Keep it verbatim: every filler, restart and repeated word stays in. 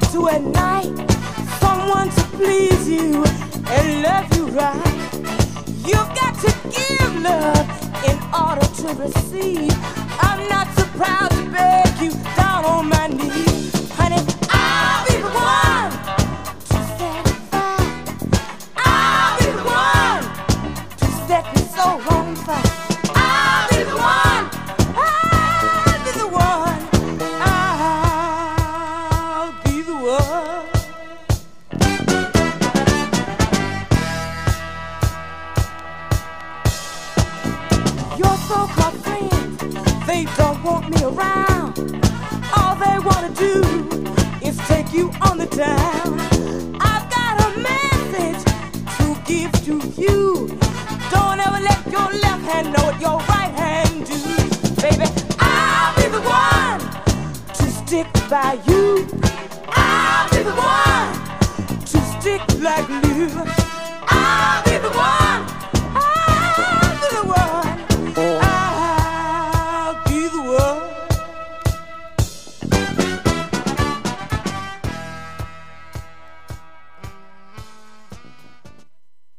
to at night, someone to please you and love you right. You've got to give love in order to receive. I'm not so proud to beg you down on my knees. Honey, I'll be the one to satisfy. I'll be the one to set me so on fire. I'll be the one. I'll be the one. I'll be the one. Your so-called friends, they don't want me around. All they want to do is take you on the down. I've got a message to give to you. Don't ever let your left hand know what your right hand do. Baby, I'll be the one to stick by you. I'll be the one to stick like glue. I'll be the one.